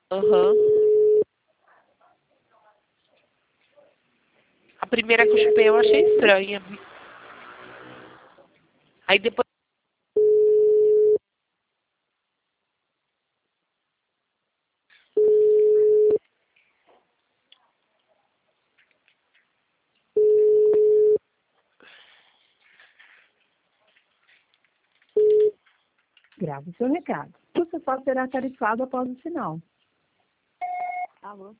Aham. A primeira que eu chupei eu achei estranha. Aí depois. Grave seu recado. O seu só será tarifado após o sinal. Alô?